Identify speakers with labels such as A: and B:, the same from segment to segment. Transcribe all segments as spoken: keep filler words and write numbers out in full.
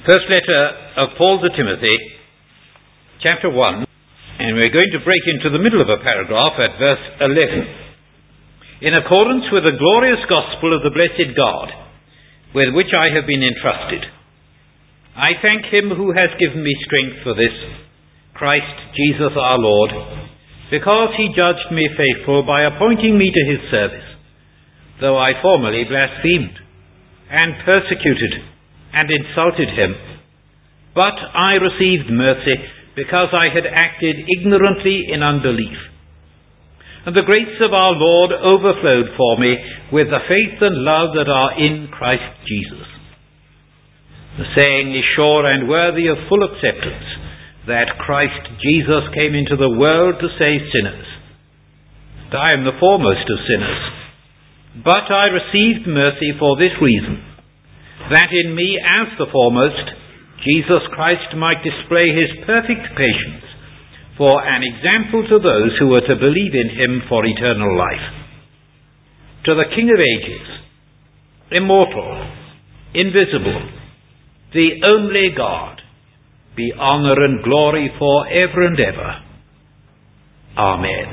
A: First letter of Paul to Timothy, chapter one, and we're going to break into the middle of a paragraph at verse eleven. In accordance with the glorious gospel of the blessed God, with which I have been entrusted, I thank him who has given me strength for this, Christ Jesus our Lord, because he judged me faithful by appointing me to his service, though I formerly blasphemed, and persecuted, and insulted him. But I received mercy, because I had acted ignorantly in unbelief. And the grace of our Lord overflowed for me with the faith and love that are in Christ Jesus. The saying is sure and worthy of full acceptance, that Christ Jesus came into the world to save sinners. And I am the foremost of sinners. But I received mercy for this reason, that in me as the foremost, Jesus Christ might display his perfect patience for an example to those who were to believe in him for eternal life. To the King of ages, immortal, invisible, the only God, be honour and glory for ever and ever. Amen.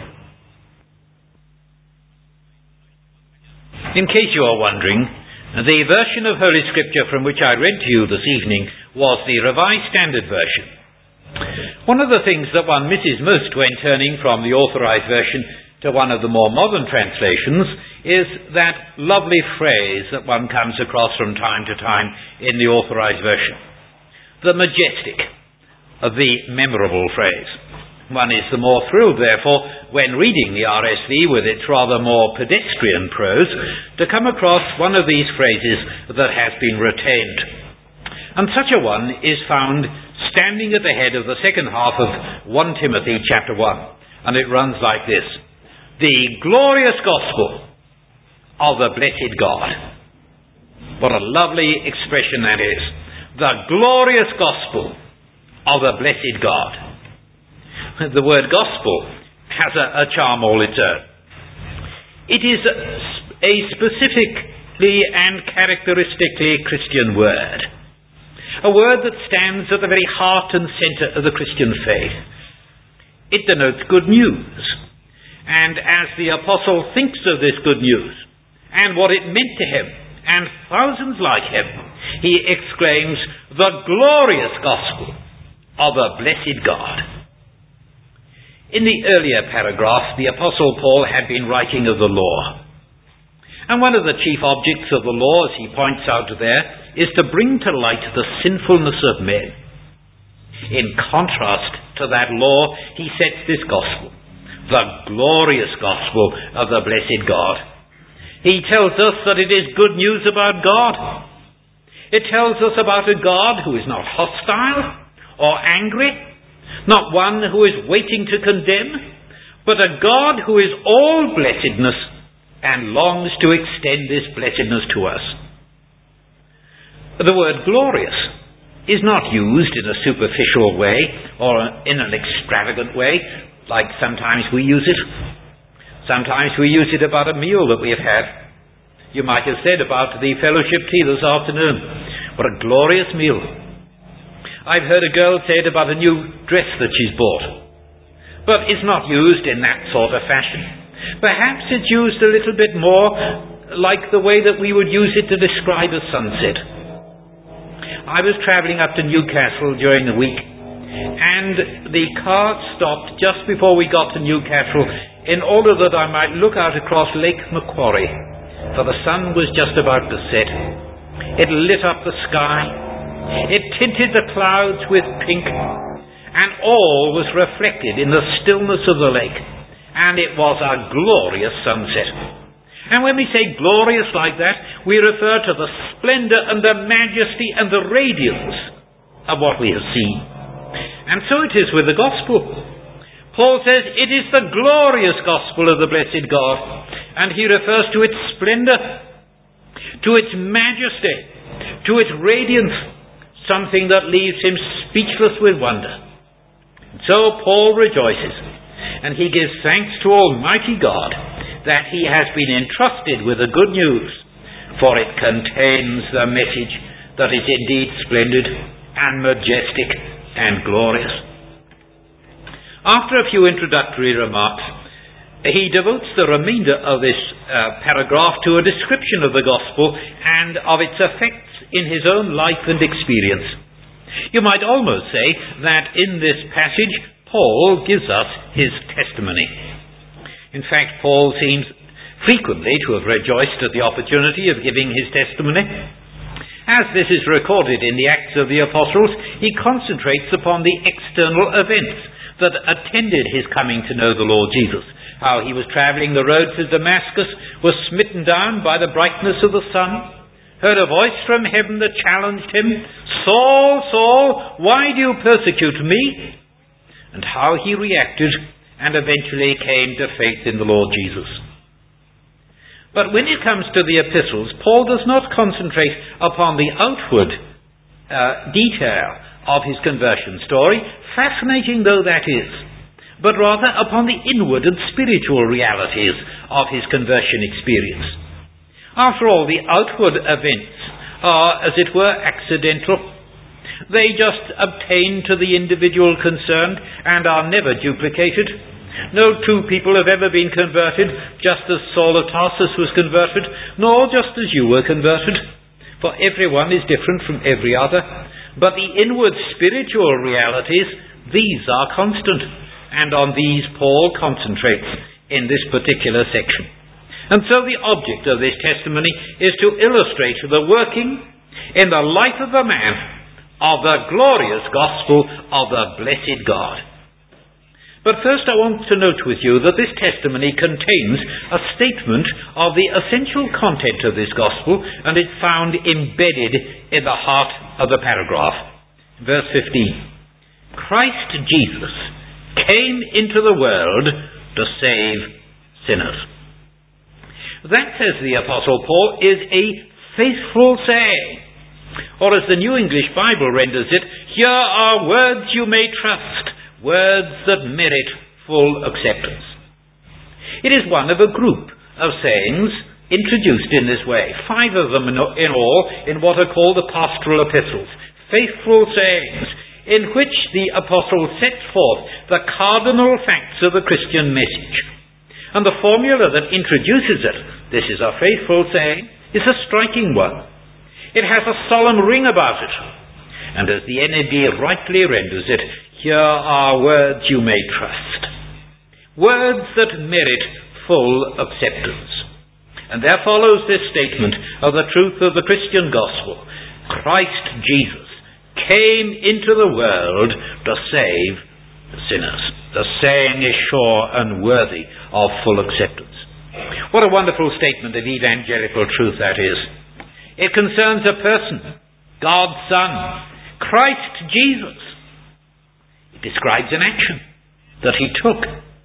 A: In case you are wondering, the version of Holy Scripture from which I read to you this evening was the Revised Standard Version. One of the things that one misses most when turning from the Authorized Version to one of the more modern translations is that lovely phrase that one comes across from time to time in the Authorized Version. The majestic, the memorable phrase. One is the more thrilled, therefore, when reading the R S V with its rather more pedestrian prose, to come across one of these phrases that has been retained. And such a one is found standing at the head of the second half of First Timothy chapter one. And it runs like this: the glorious gospel of the blessed God. What a lovely expression that is. The glorious gospel of the blessed God. The word gospel has a, a charm all its own. It is a, a specifically and characteristically Christian word. A word that stands at the very heart and centre of the Christian faith. It denotes good news. And as the apostle thinks of this good news, and what it meant to him, and thousands like him, he exclaims, the glorious gospel of the blessed God. In the earlier paragraph, the Apostle Paul had been writing of the law. And one of the chief objects of the law, as he points out there, is to bring to light the sinfulness of men. In contrast to that law, he sets this gospel, the glorious gospel of the blessed God. He tells us that it is good news about God. It tells us about a God who is not hostile or angry, not one who is waiting to condemn, but a God who is all blessedness and longs to extend this blessedness to us. The word glorious is not used in a superficial way or in an extravagant way, like sometimes we use it. Sometimes we use it about a meal that we have had. You might have said about the fellowship tea this afternoon, what a glorious meal. I've heard a girl say it about a new dress that she's bought. But it's not used in that sort of fashion. Perhaps it's used a little bit more like the way that we would use it to describe a sunset. I was travelling up to Newcastle during the week, and the car stopped just before we got to Newcastle in order that I might look out across Lake Macquarie, for the sun was just about to set. It lit up the sky. It tinted the clouds with pink, and all was reflected in the stillness of the lake, and it was a glorious sunset. And when we say glorious like that, we refer to the splendour and the majesty and the radiance of what we have seen. And so it is with the gospel. Paul says it is the glorious gospel of the blessed God, and he refers to its splendour, to its majesty, to its radiance, something that leaves him speechless with wonder. So Paul rejoices, and he gives thanks to Almighty God that he has been entrusted with the good news, for it contains the message that is indeed splendid. and majestic and glorious. After a few introductory remarks, he devotes the remainder of this uh, paragraph to a description of the gospel and of its effects in his own life and experience. You might almost say that in this passage, Paul gives us his testimony. In fact, Paul seems frequently to have rejoiced at the opportunity of giving his testimony. As this is recorded in the Acts of the Apostles, he concentrates upon the external events that attended his coming to know the Lord Jesus. How he was travelling the road to Damascus, was smitten down by the brightness of the sun, heard a voice from heaven that challenged him, "Saul, Saul, why do you persecute me?" And how he reacted and eventually came to faith in the Lord Jesus. But when it comes to the epistles, Paul does not concentrate upon the outward uh, detail of his conversion story, fascinating though that is, but rather upon the inward and spiritual realities of his conversion experience. After all, the outward events are, as it were, accidental. They just obtain to the individual concerned and are never duplicated. No two people have ever been converted just as Saul of Tarsus was converted, nor just as you were converted, for everyone is different from every other. But the inward spiritual realities, these are constant, and on these Paul concentrates in this particular section. And so the object of this testimony is to illustrate the working in the life of a man of the glorious gospel of the blessed God. But first I want to note with you that this testimony contains a statement of the essential content of this gospel, and it's found embedded in the heart of the paragraph. Verse fifteen. Christ Jesus came into the world to save sinners. That, says the Apostle Paul, is a faithful saying. Or as the New English Bible renders it, here are words you may trust, words that merit full acceptance. It is one of a group of sayings introduced in this way, five of them in all in what are called the pastoral epistles, faithful sayings, in which the apostle sets forth the cardinal facts of the Christian message. And the formula that introduces it, this is a faithful saying, is a striking one. It has a solemn ring about it. And as the N A B rightly renders it, here are words you may trust. Words that merit full acceptance. And there follows this statement of the truth of the Christian gospel. Christ Jesus came into the world to save sinners. The saying is sure and worthy of full acceptance. What a wonderful statement of evangelical truth that is. It concerns a person, God's Son, Christ Jesus. It describes an action that he took,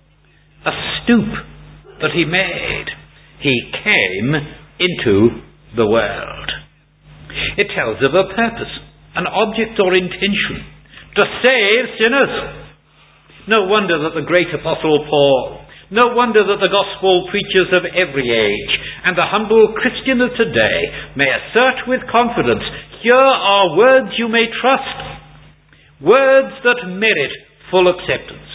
A: a stoop that he made. He came into the world. It tells of a purpose, an object or intention, to save sinners. No wonder that the great Apostle Paul, no wonder that the gospel preachers of every age and the humble Christian of today may assert with confidence, here are words you may trust, words that merit full acceptance.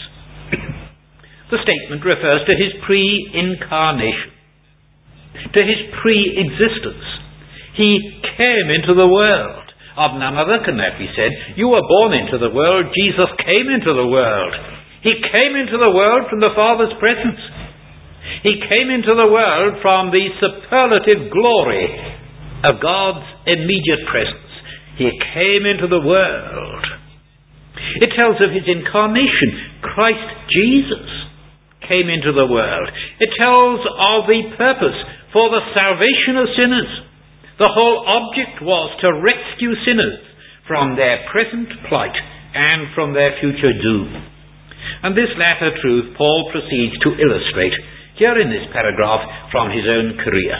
A: The statement refers to his pre-incarnation, to his pre-existence. He came into the world. Of none other can that be said. You were born into the world. Jesus came into the world. He came into the world from the Father's presence. He came into the world from the superlative glory of God's immediate presence. He came into the world. It tells of his incarnation. Christ Jesus came into the world. It tells of the purpose for the salvation of sinners. The whole object was to rescue sinners from their present plight and from their future doom. And this latter truth Paul proceeds to illustrate here in this paragraph from his own career.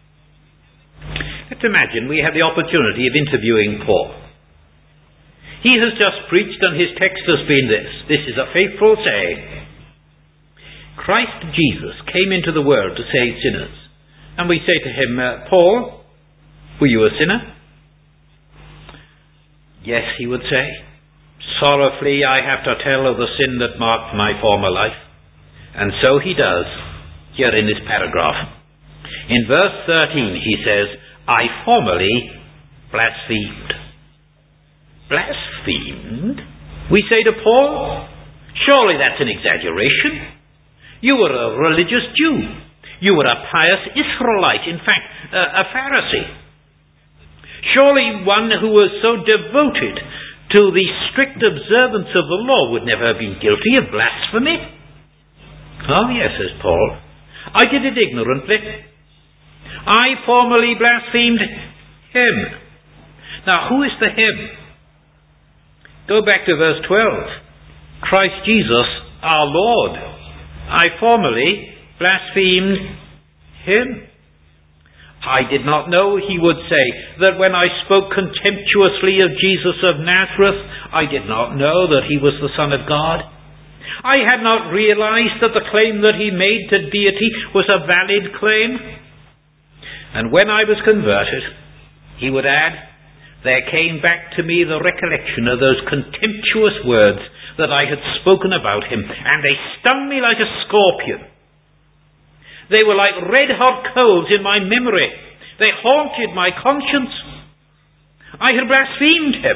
A: Let's imagine we have the opportunity of interviewing Paul. He has just preached and his text has been this. This is a faithful saying. Christ Jesus came into the world to save sinners. And we say to him, uh, Paul, were you a sinner? Yes, he would say, sorrowfully I have to tell of the sin that marked my former life. And so he does, here in this paragraph. In verse thirteen he says, I formerly blasphemed. Blasphemed? We say to Paul, surely that's an exaggeration. You were a religious Jew. You were a pious Israelite, in fact, a, a Pharisee. Surely one who was so devoted to the strict observance of the law would never have been guilty of blasphemy. Oh yes, says Paul, I did it ignorantly. I formerly blasphemed him. Now, who is the him? Go back to verse twelve. Christ Jesus, our Lord. I formerly blasphemed him. I did not know, he would say, that when I spoke contemptuously of Jesus of Nazareth, I did not know that he was the Son of God. I had not realized that the claim that he made to deity was a valid claim. And when I was converted, he would add, there came back to me the recollection of those contemptuous words that I had spoken about him, and they stung me like a scorpion. They were like red-hot coals in my memory. They haunted my conscience. I had blasphemed him.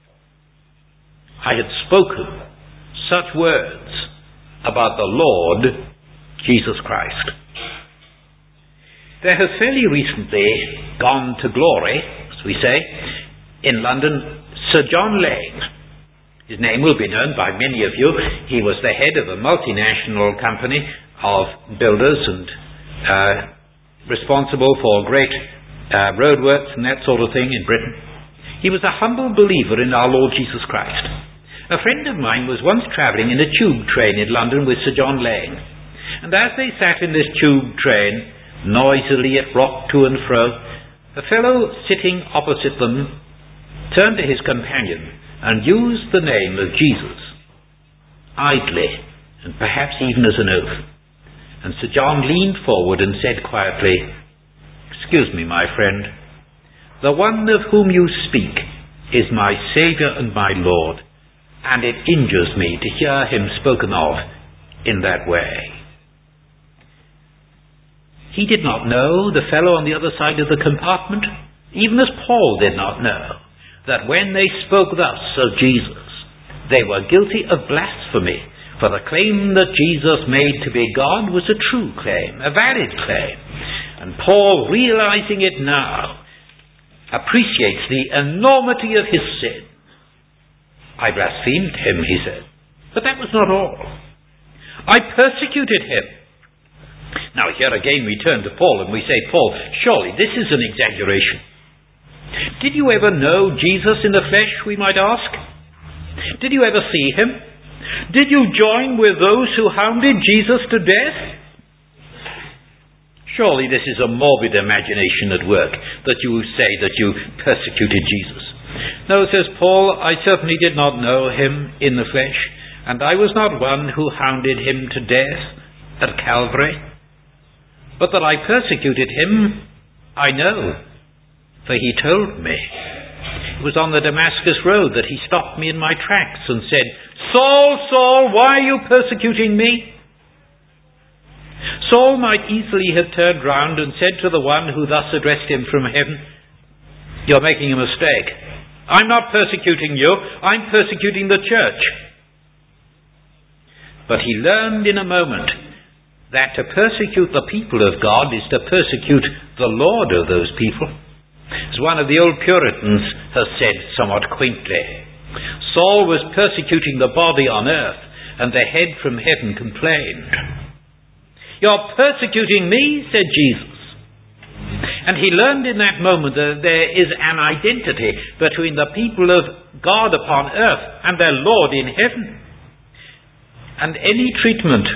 A: I had spoken such words about the Lord Jesus Christ. There has fairly recently gone to glory, as we say, in London, Sir John Laing. His name will be known by many of you. He was the head of a multinational company of builders and uh, responsible for great uh, roadworks and that sort of thing in Britain. He was a humble believer in our Lord Jesus Christ. A friend of mine was once travelling in a tube train in London with Sir John Laing. And as they sat in this tube train, noisily it rocked to and fro, a fellow sitting opposite them turned to his companion and used the name of Jesus, idly, and perhaps even as an oath. And Sir John leaned forward and said quietly, "Excuse me, my friend, the one of whom you speak is my Saviour and my Lord, and it injures me to hear him spoken of in that way." He did not know, the fellow on the other side of the compartment, even as Paul did not know, that when they spoke thus of Jesus, they were guilty of blasphemy, for the claim that Jesus made to be God was a true claim, a valid claim. And Paul, realizing it now, appreciates the enormity of his sin. I blasphemed him, he said. But that was not all. I persecuted him. Now here again we turn to Paul and we say, Paul, surely this is an exaggeration. Did you ever know Jesus in the flesh, we might ask? Did you ever see him? Did you join with those who hounded Jesus to death? Surely this is a morbid imagination at work, that you say that you persecuted Jesus. No, says Paul, I certainly did not know him in the flesh, and I was not one who hounded him to death at Calvary. But that I persecuted him, I know, for he told me. It was on the Damascus road that he stopped me in my tracks and said, "Saul, Saul, why are you persecuting me?" Saul might easily have turned round and said to the one who thus addressed him from heaven, "You're making a mistake. I'm not persecuting you, I'm persecuting the church." But he learned in a moment that to persecute the people of God is to persecute the Lord of those people. As one of the old Puritans has said somewhat quaintly, Saul was persecuting the body on earth, and the head from heaven complained. "You're persecuting me," said Jesus. And he learned in that moment that there is an identity between the people of God upon earth and their Lord in heaven. And any treatment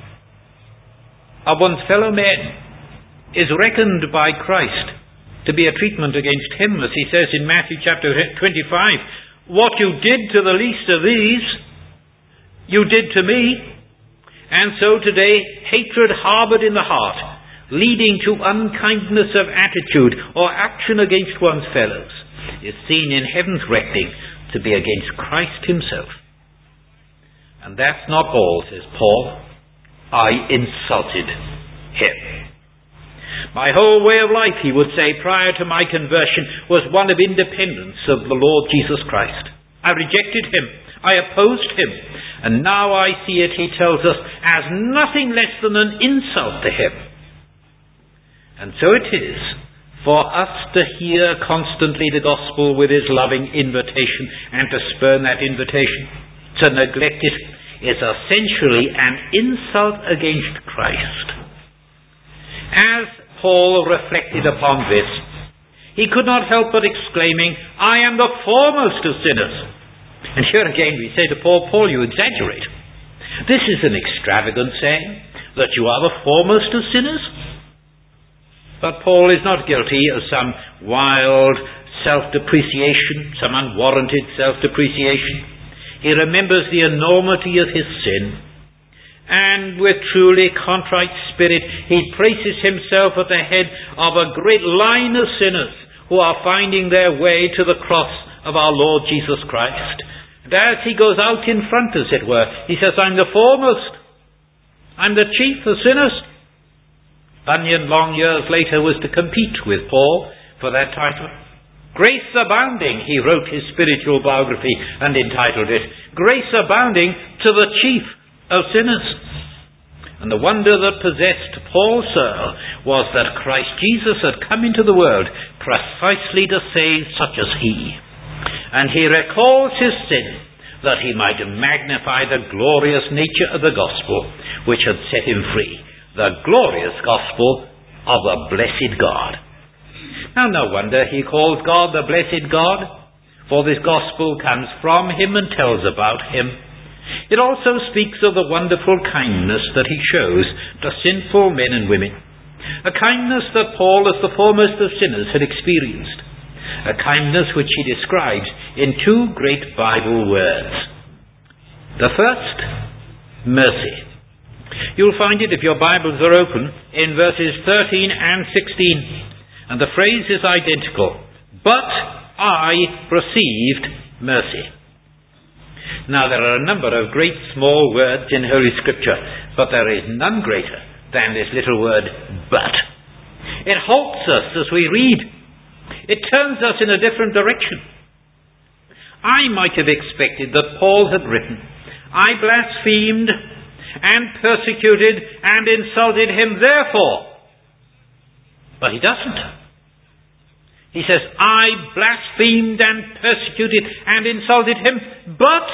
A: of one's fellow men is reckoned by Christ to be a treatment against him, as he says in Matthew chapter twenty-five, "What you did to the least of these, you did to me." And so today, hatred harbored in the heart, leading to unkindness of attitude or action against one's fellows, is seen in heaven's reckoning to be against Christ himself. And that's not all, says Paul. I insulted him. My whole way of life, he would say, prior to my conversion, was one of independence of the Lord Jesus Christ. I rejected him. I opposed him. And now I see it, he tells us, as nothing less than an insult to him. And so it is for us to hear constantly the gospel with his loving invitation and to spurn that invitation. To neglect it is essentially an insult against Christ. As Paul reflected upon this, he could not help but exclaiming, I am the foremost of sinners. And here again we say to Paul, Paul, you exaggerate. This is an extravagant saying, that you are the foremost of sinners. But Paul is not guilty of some wild self-depreciation, some unwarranted self-depreciation. He remembers the enormity of his sin, and with truly contrite spirit, he places himself at the head of a great line of sinners who are finding their way to the cross of our Lord Jesus Christ. And as he goes out in front, as it were, he says, I'm the foremost. I'm the chief of sinners. Bunyan, long years later, was to compete with Paul for that title. Grace Abounding, he wrote his spiritual biography and entitled it, Grace Abounding to the Chief of Sinners. And the wonder that possessed Paul Searle was that Christ Jesus had come into the world precisely to save such as he. And he recalls his sin that he might magnify the glorious nature of the gospel which had set him free. The glorious gospel of the blessed God. Now, no wonder he calls God the blessed God, for this gospel comes from him and tells about him. It also speaks of the wonderful kindness that he shows to sinful men and women, a kindness that Paul, as the foremost of sinners, had experienced, a kindness which he describes in two great Bible words. The first, mercy. You'll find it, if your Bibles are open, in verses thirteen and sixteen. And the phrase is identical. But I received mercy. Now, there are a number of great small words in Holy Scripture, but there is none greater than this little word, but. It halts us as we read. It turns us in a different direction. I might have expected that Paul had written, I blasphemed and persecuted and insulted him therefore. But he doesn't. He says, I blasphemed and persecuted and insulted him, but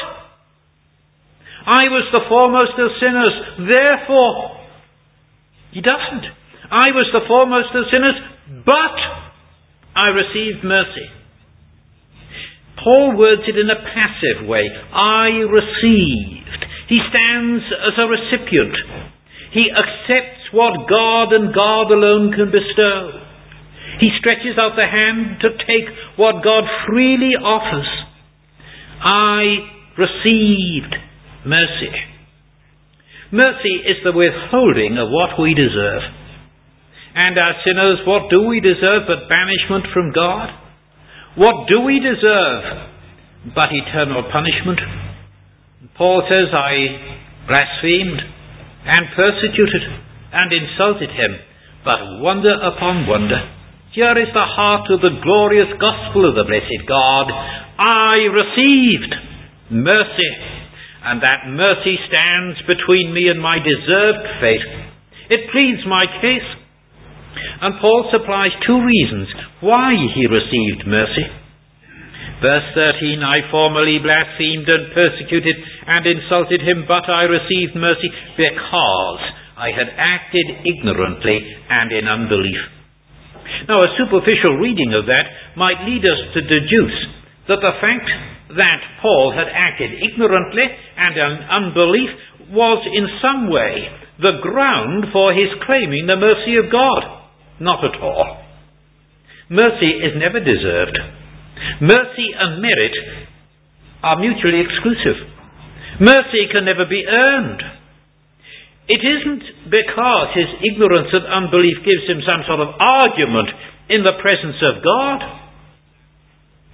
A: I was the foremost of sinners, therefore. He doesn't. I was the foremost of sinners, but I received mercy. Paul words it in a passive way. I received. He stands as a recipient. He accepts what God and God alone can bestow. He stretches out the hand to take what God freely offers. I received mercy. Mercy is the withholding of what we deserve. And as sinners, what do we deserve but banishment from God? What do we deserve but eternal punishment? Paul says, I blasphemed and persecuted and insulted him, but wonder upon wonder. Here is the heart of the glorious gospel of the blessed God. I received mercy, and that mercy stands between me and my deserved fate. It pleads my case. And Paul supplies two reasons why he received mercy. Verse thirteen, I formerly blasphemed and persecuted and insulted him, but I received mercy because I had acted ignorantly and in unbelief. Now, a superficial reading of that might lead us to deduce that the fact that Paul had acted ignorantly and in unbelief was in some way the ground for his claiming the mercy of God. Not at all. Mercy is never deserved. Mercy and merit are mutually exclusive. Mercy can never be earned. It isn't because his ignorance and unbelief gives him some sort of argument in the presence of God.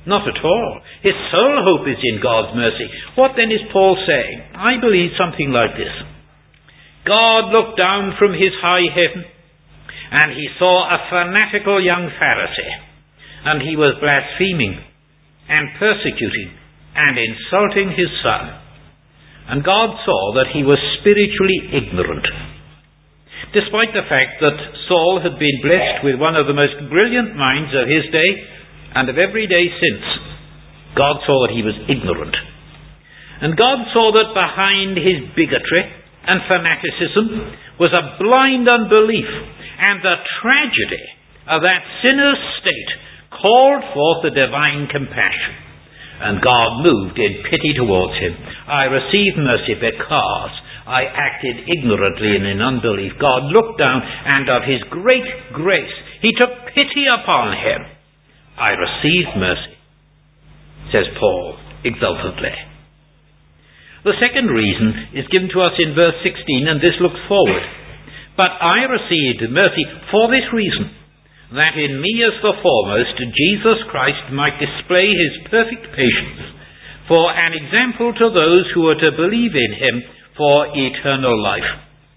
A: Not at all. His sole hope is in God's mercy. What then is Paul saying? I believe something like this. God looked down from his high heaven, and he saw a fanatical young Pharisee, and he was blaspheming and persecuting and insulting his son. And God saw that he was spiritually ignorant. Despite the fact that Saul had been blessed with one of the most brilliant minds of his day and of every day since, God saw that he was ignorant. And God saw that behind his bigotry and fanaticism was a blind unbelief, and the tragedy of that sinner's state called forth the divine compassion. And God moved in pity towards him. I received mercy because I acted ignorantly and in unbelief. God looked down, and of his great grace, he took pity upon him. I received mercy, says Paul exultantly. The second reason is given to us in verse sixteen, and this looks forward. But I received mercy for this reason, that in me as the foremost Jesus Christ might display his perfect patience, for an example to those who are to believe in him for eternal life.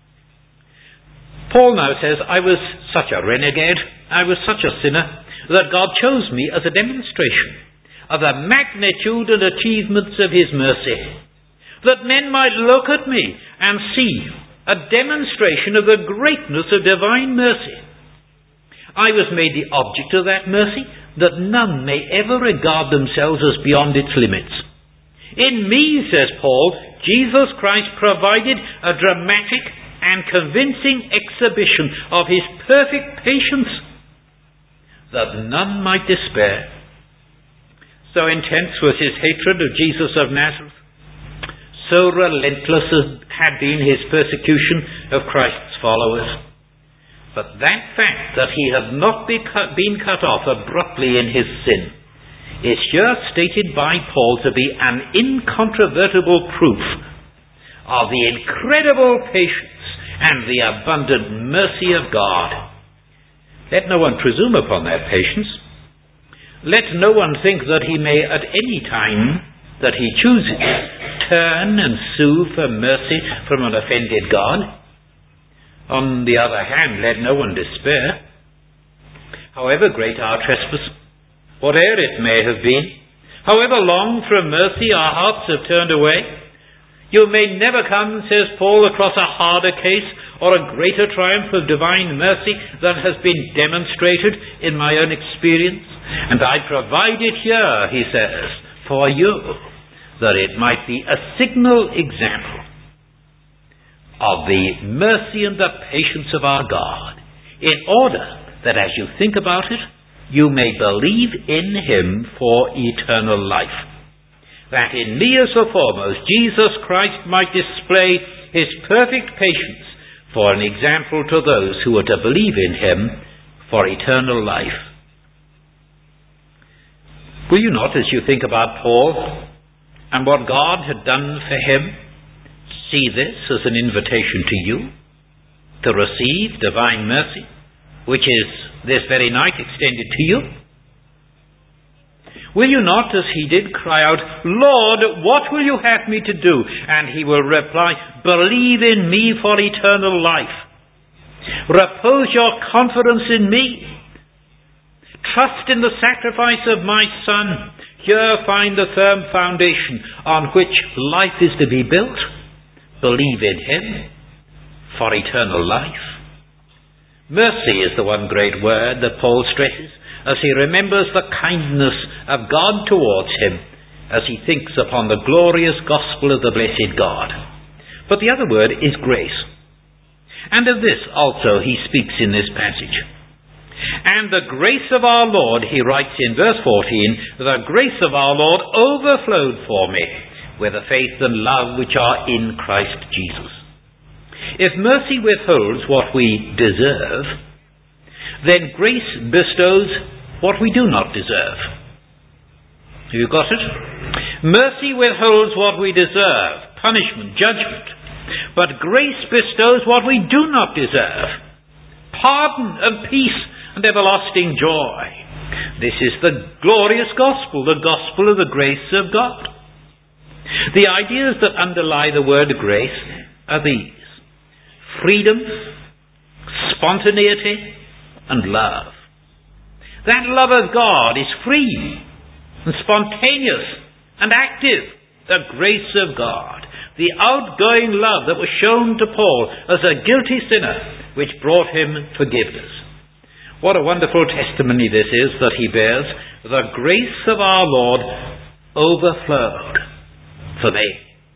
A: Paul now says, I was such a renegade, I was such a sinner, that God chose me as a demonstration of the magnitude and achievements of his mercy, that men might look at me and see a demonstration of the greatness of divine mercy. I was made the object of that mercy, that none may ever regard themselves as beyond its limits. In me, says Paul, Jesus Christ provided a dramatic and convincing exhibition of his perfect patience, that none might despair. So intense was his hatred of Jesus of Nazareth, so relentless had been his persecution of Christ's followers. But that fact that he had not been cut off abruptly in his sin is here stated by Paul to be an incontrovertible proof of the incredible patience and the abundant mercy of God. Let no one presume upon that patience. Let no one think that he may at any time that he chooses turn and sue for mercy from an offended God. On the other hand, let no one despair. However great our trespass, whate'er it may have been, however long from mercy our hearts have turned away, you may never come, says Paul, across a harder case or a greater triumph of divine mercy than has been demonstrated in my own experience. And I provide it here, he says, for you, that it might be a signal example of the mercy and the patience of our God, in order that as you think about it, you may believe in him for eternal life. That in me as the foremost, Jesus Christ might display his perfect patience for an example to those who are to believe in him for eternal life. Will you not, as you think about Paul and what God had done for him, see this as an invitation to you to receive divine mercy, which is this very night extended to you? Will you not, as he did, cry out, Lord, what will you have me to do? And he will reply, believe in me for eternal life. Repose your confidence in me. Trust in the sacrifice of my Son. Here find the firm foundation on which life is to be built. Believe in him for eternal life. Mercy is the one great word that Paul stresses as he remembers the kindness of God towards him, as he thinks upon the glorious gospel of the blessed God. But the other word is grace. And of this also he speaks in this passage. And the grace of our Lord, he writes in verse fourteen, the grace of our Lord overflowed for me with the faith and love which are in Christ Jesus. If mercy withholds what we deserve, then grace bestows what we do not deserve. Have you got it? Mercy withholds what we deserve, punishment, judgment. But grace bestows what we do not deserve, pardon and peace and everlasting joy. This is the glorious gospel, the gospel of the grace of God. The ideas that underlie the word grace are these: freedom, spontaneity, and love. That love of God is free and spontaneous and active. The grace of God, the outgoing love that was shown to Paul as a guilty sinner, which brought him forgiveness. What a wonderful testimony this is that he bears. The grace of our Lord overflowed for me.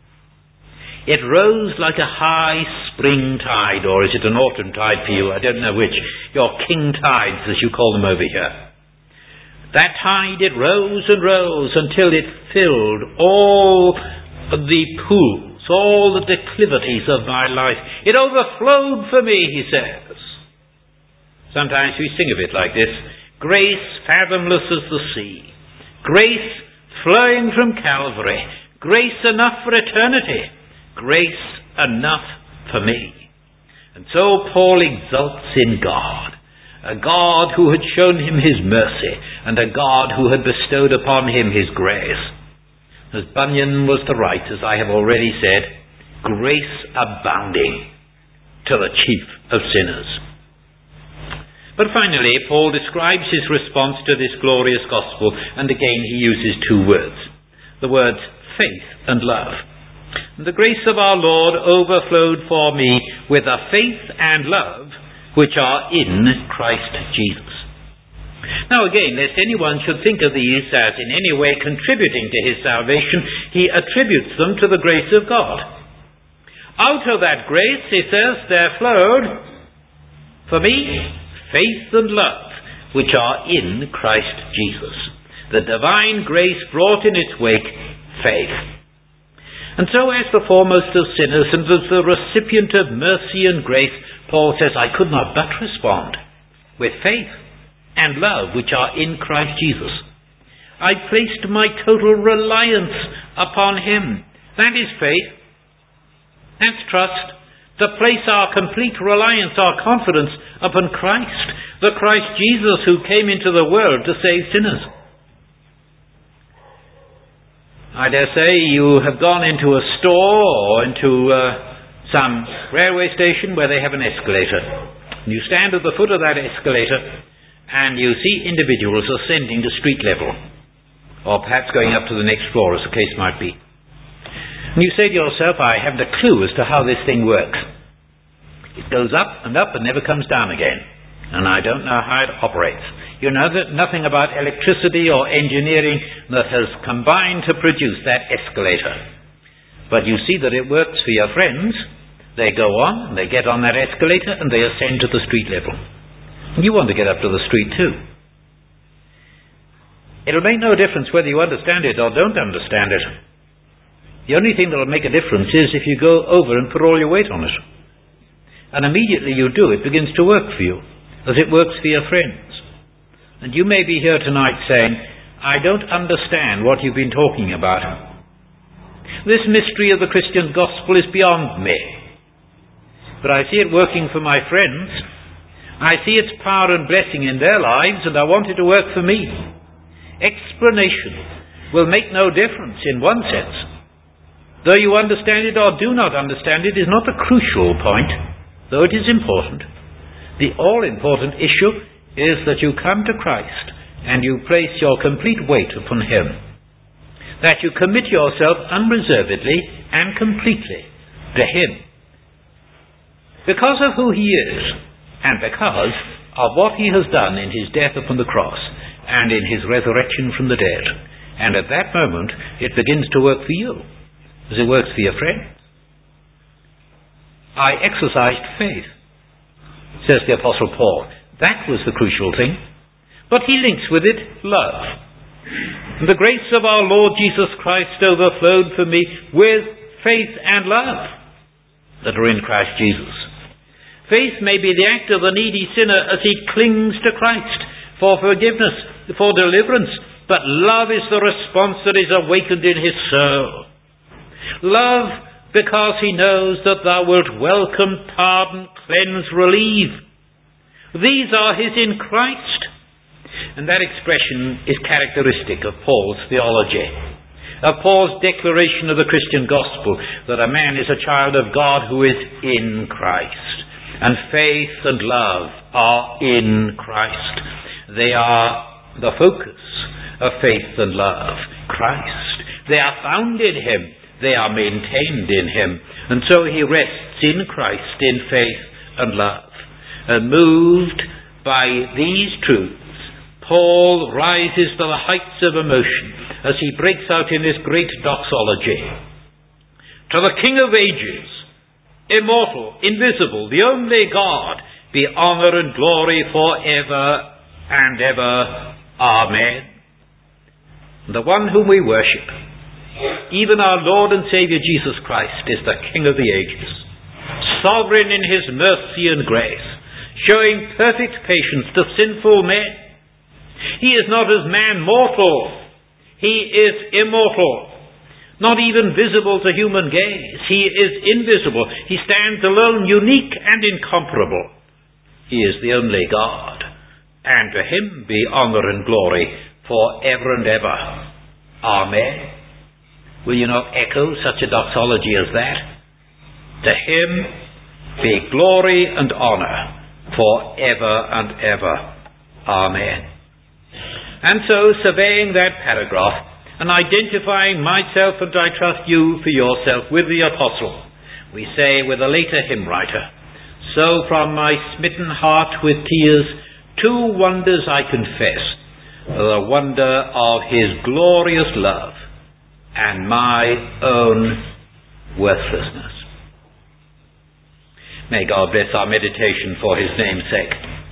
A: It rose like a high spring tide, or is it an autumn tide for you? I don't know which. Your king tides, as you call them over here. That tide, it rose and rose until it filled all the pools, all the declivities of my life. It overflowed for me, he says. Sometimes we sing of it like this: grace fathomless as the sea, grace flowing from Calvary, grace enough for eternity, grace enough for me. And so Paul exults in God, a God who had shown him his mercy, and a God who had bestowed upon him his grace. As Bunyan was to write, as I have already said, grace abounding to the chief of sinners. But finally, Paul describes his response to this glorious gospel, and again he uses two words, the words faith and love. The grace of our Lord overflowed for me with a faith and love which are in Christ Jesus. Now again, lest anyone should think of these as in any way contributing to his salvation, he attributes them to the grace of God. Out of that grace, he says, there flowed for me faith and love which are in Christ Jesus. The divine grace brought in its wake faith. And so as the foremost of sinners and as the recipient of mercy and grace, Paul says, I could not but respond with faith and love which are in Christ Jesus. I placed my total reliance upon him. That is faith. That's trust. To place our complete reliance, our confidence upon Christ, the Christ Jesus who came into the world to save sinners. I dare say you have gone into a store or into uh, some railway station where they have an escalator. You stand at the foot of that escalator and you see individuals ascending to street level, or perhaps going up to the next floor, as the case might be. And you say to yourself, I haven't a clue as to how this thing works. It goes up and up and never comes down again, and I don't know how it operates. You know that nothing about electricity or engineering that has combined to produce that escalator. But you see that it works for your friends. They go on, they get on that escalator, and they ascend to the street level. You want to get up to the street too. It'll make no difference whether you understand it or don't understand it. The only thing that will make a difference is if you go over and put all your weight on it. And immediately you do, it begins to work for you, as it works for your friends. And you may be here tonight saying, I don't understand what you've been talking about. This mystery of the Christian gospel is beyond me. But I see it working for my friends. I see its power and blessing in their lives, and I want it to work for me. Explanation will make no difference in one sense. Though you understand it or do not understand it is not the crucial point, though it is important. The all-important issue is that you come to Christ and you place your complete weight upon him. That you commit yourself unreservedly and completely to him. Because of who he is and because of what he has done in his death upon the cross and in his resurrection from the dead. And at that moment it begins to work for you as it works for your friend. I exercised faith, says the Apostle Paul. That was the crucial thing. But he links with it love. And the grace of our Lord Jesus Christ overflowed for me with faith and love that are in Christ Jesus. Faith may be the act of the needy sinner as he clings to Christ for forgiveness, for deliverance, but love is the response that is awakened in his soul. Love because he knows that thou wilt welcome, pardon, cleanse, relieve. These are his in Christ. And that expression is characteristic of Paul's theology, of Paul's declaration of the Christian gospel, that a man is a child of God who is in Christ. And faith and love are in Christ. They are the focus of faith and love, Christ. They are found in Him. They are maintained in Him. And so he rests in Christ in faith and love. And moved by these truths, Paul rises to the heights of emotion as he breaks out in this great doxology. To the King of ages, immortal, invisible, the only God, be honour and glory forever and ever. Amen. The one whom we worship, even our Lord and Saviour Jesus Christ, is the King of the ages, sovereign in His mercy and grace, showing perfect patience to sinful men. He is not as man mortal. He is immortal, not even visible to human gaze. He is invisible. He stands alone, unique and incomparable. He is the only God, and to Him be honour and glory for ever and ever. Amen. Will you not echo such a doxology as that? To Him be glory and honour for ever and ever. Amen. And so, surveying that paragraph and identifying myself, and I trust you for yourself, with the apostle, we say with a later hymn writer, so from my smitten heart with tears, two wonders I confess, the wonder of His glorious love and my own worthlessness. May God bless our meditation for His name's sake.